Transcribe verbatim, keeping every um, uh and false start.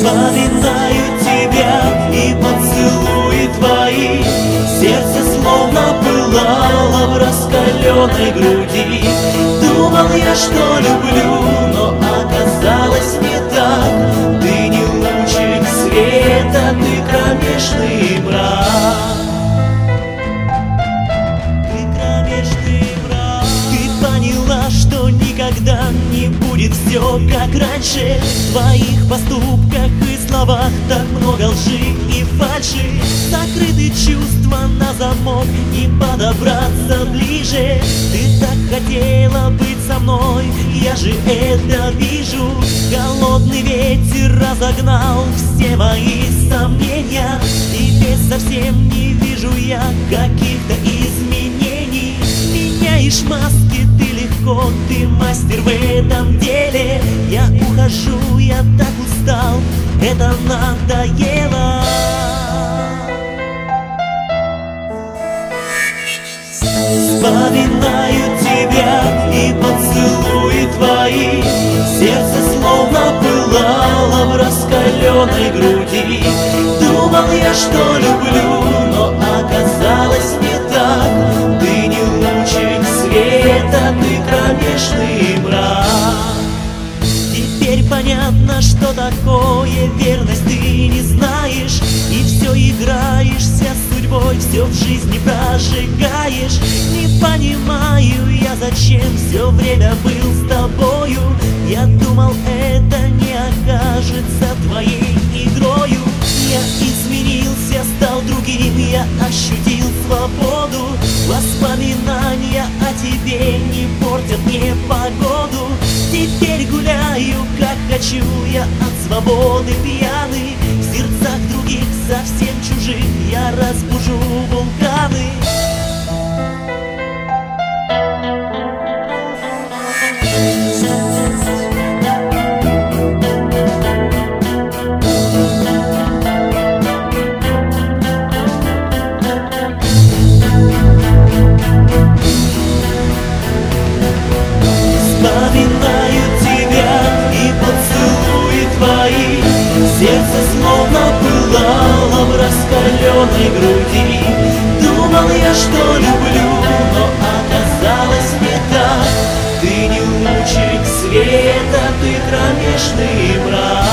Вспоминаю тебя и поцелуи твои. Сердце словно пылало в раскаленной груди. Думал я, что люблю, но оказалось не так. Ты не лучик света, ты кромешный мрак. Ты кромешный мрак. Ты поняла, что никогда не будет все как раньше. В твоих поступках и словах так много лжи и фальши. Закрыты чувства на замок, не подобраться ближе. Ты так хотела быть со мной, я же это вижу. Холодный ветер разогнал все мои сомнения. Теперь совсем не вижу я каких-то изменений. Меняешь маски ты легко, ты мастер в этом деле. Я ухожу, я так устал, это надоело. Вспоминаю тебя и поцелуи твои. Сердце словно пылало в раскаленной груди. Думал я, что люблю, но оказалось не так. Ты не лучик света, ты кромешный мрак. Теперь понятно, что такое верность ты не знаешь. И все играешься с судьбой, все в жизни прожигаешь. Не понимаю я, зачем все время был с тобою. Я думал, это не окажется твоей игрою. Я изменился, стал другим, я ощутил свободу. Воспоминания о тебе не портят мне погоду. Теперь гуляю, как хочу, я от свободы пьяный. В сердцах других, совсем чужих, я разбужу вулканы. Вспоминаю тебя и поцелуи твои. Сердце словно пылало в раскаленной груди. Думал я, что люблю, но оказалось не так. Ты не лучик света, ты кромешный мрак.